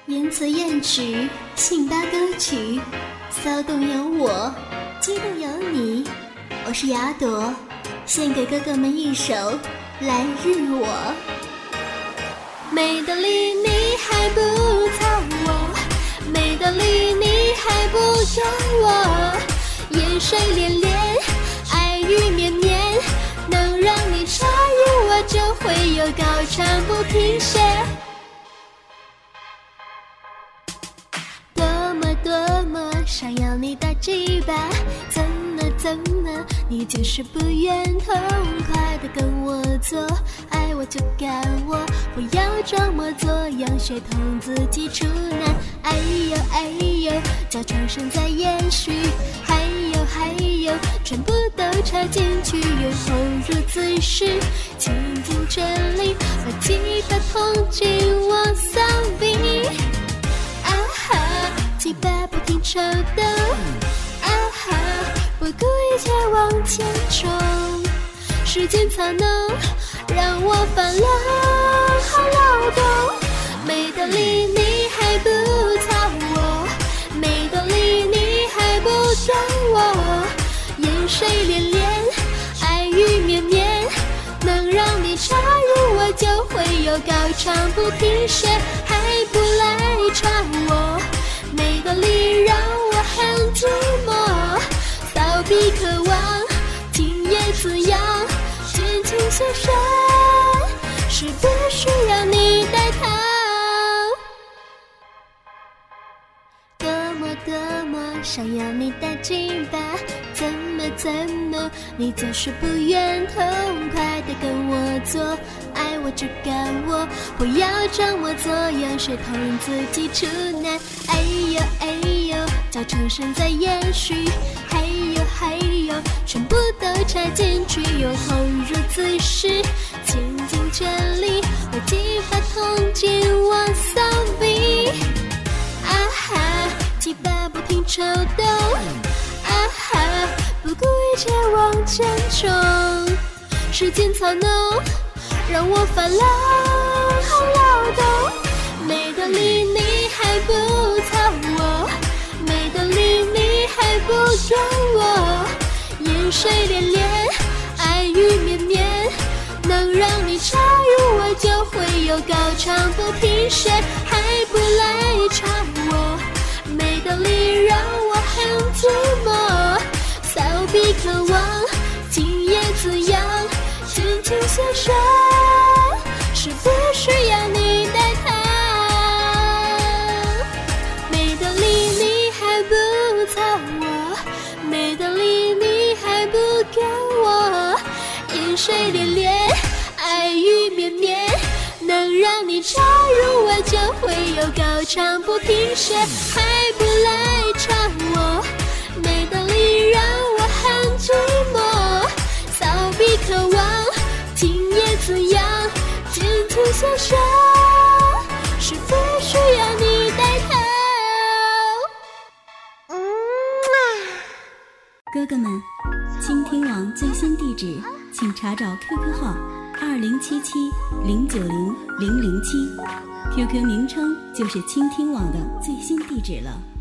言辞艳曲，性搭歌曲，骚动有我，激动有你。我是雅朵，献给哥哥们一首《来日我》。没道理你还不操我，没道理你还不找我，烟水连连，爱语绵绵，能让你插入我，就会有高潮不停歇。多么想要你的几把，怎么你就是不愿痛快的跟我做，爱我就干我，不要装模作样学童自己处男。哎呦，叫床声在延续，还有全部都插进去，又投入姿势，倾尽全力把吉他捅进我骚逼。鸡巴不停抽动，不顾一切往前冲，时间操弄让我犯了好劳动。没道理你还不操我，没道理你还不懂我，烟水连连，爱语绵绵，能让你插入我，就会有高潮不停歇，还不来插我。没道理让我很寂寞，骚逼渴望，今夜滋养，尽情献身，是不需要你带套。多么想要你的几把，怎么你就是不愿痛快的跟我做，爱我就干我，不要装模作样学童自己处男。哎呦，叫床声在延续，还有全部都插进去，又投入姿势，倾尽全力把鸡巴捅进我骚逼。鸡巴不停抽动，不顾一切往前冲，时间操弄让我犯了好劳动。没道理你还不操我，没道理你还不懂我，烟水连连，爱语绵绵，能让你插入我，就会有高潮不停歇，还不来插我。没道理让我很寂寞，骚逼渴望，今夜滋养，尽情献身，是不需要你带套。没道理你还不操我，没道理你还不跟我，烟水连连，爱语绵绵，能让你插入我，就会有高潮不停歇，还不来插我。没道理让我很寂寞，骚逼渴望，今夜滋养，尽情献身，是不需要你带套。 哥哥们，倾听网最新地址请查找 QQ 号2077090007，QQ 名称就是倾听网的最新地址了。